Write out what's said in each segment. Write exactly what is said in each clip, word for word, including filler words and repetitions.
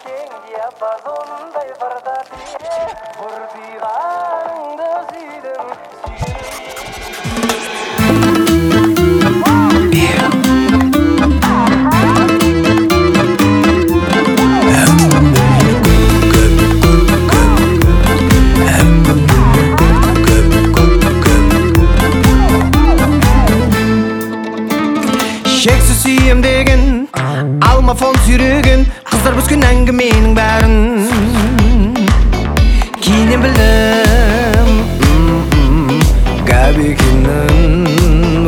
Çiçeğin yapazonday varda diye vurdiğandı zildim Şeksiz suyum degen alma fon sürügün kızlar büskün әңгіменің бәрін кейіннен білдім гәп екенін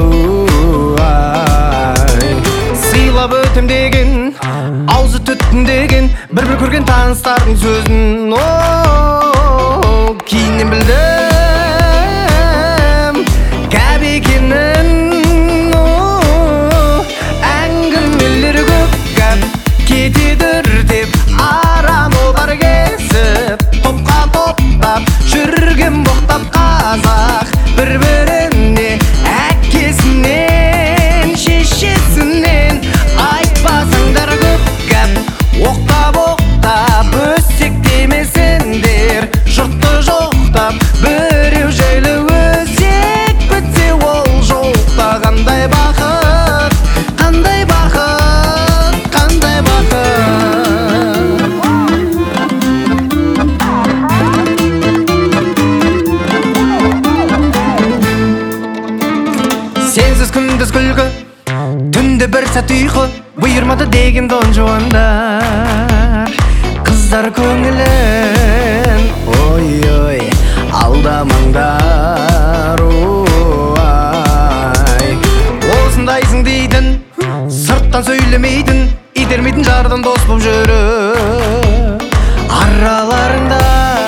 сыйлап өтем деген аузы түттім деген бір-бір көрген таныстардың сөзін кейіннен білдім гәп екенін кетедір деп арам олар кесіп топқа топтап жүрген боқтап қазақ бір-біріне әкесінен шешесінен айтпасаңдар көп кәп оқтап-оқтап өсектемесендер жұртты жоқтап біреу жайлы өсек бітсе ол жоқта қандай бақыт қандай бақыт сенсіз күндіз күлкі түнде бір сәт ұйқы бұйырмады деген дон жуандар қыздар көңілін ой-ой алдамаңдар ой осындайсың дейтін сырттан сөйлемейтін итермейтін жардан дос боп жүріп араларыңда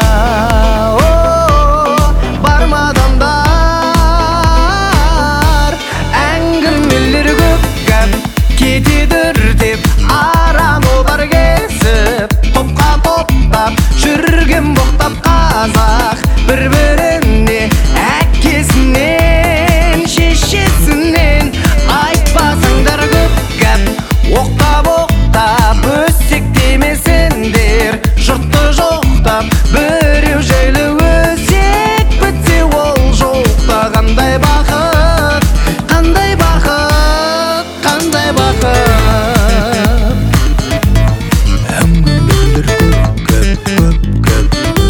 кетедір деп арам олар кесіп топқа топтап жүрген боқтап қазақ бір-біріне әкесінен шешесінен айтпасаңдар көп кәп оқтап-оқтап өсектемесендер жұртты жоқтап біреу жайлы өсек бітсе ол жоқта қандай бақыт қандай бақыт қандай бақыт әңгімелер көп көп көп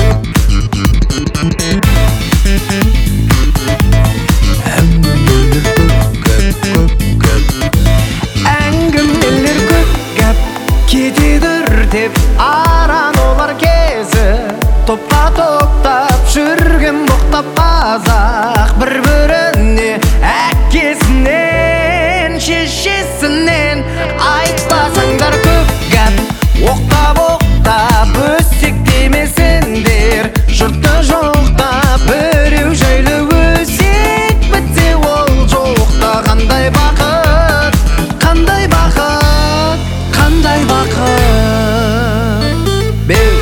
әңгімелер көп көп көп әңгімелер көп кәп кетедір деп аран олар кезіп топқа топтап жүрген боқтап қазақ бір-біріне әкесінен шешесінен айтпасаңдар көп кәп оқтап-оқтап өсектемесендер жұртты жоқтап біреу жайлы өсек бітсе ол жоқта қандай бақыт қандай бақыт қандай бақыт